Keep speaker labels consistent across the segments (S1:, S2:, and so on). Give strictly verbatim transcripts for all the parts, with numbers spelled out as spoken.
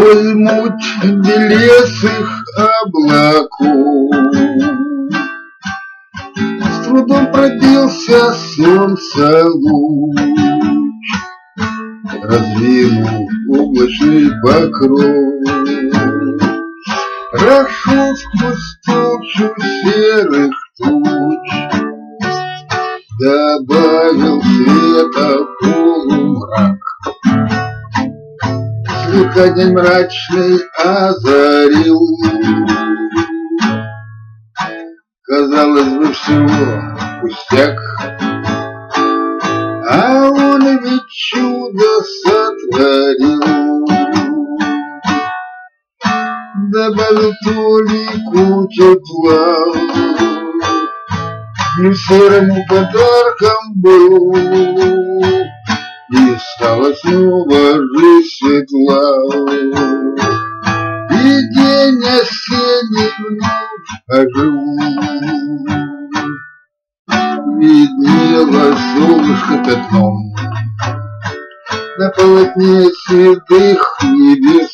S1: сквозь муть белесых облаков с трудом пробился солнца луч, раздвинув облачный покров, прошел сквозь толщу серых туч, добавил света полумрак. Слегка день мрачный озарил, казалось бы, всего пустяк, а он ведь чудо сотворил. Добавил толику тепла, не серому подарком был, и стала снова жизнь светла. И день осенний вновь ожил, виднело солнышко пятном на полотне седых небес.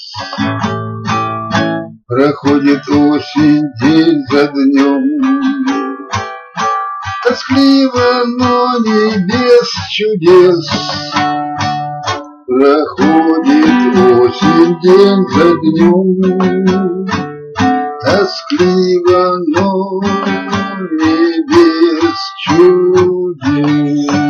S1: Проходит осень день за днем, тоскливо, но не без чудес. Проходит осень день за днем, тоскливо, но не без чудес.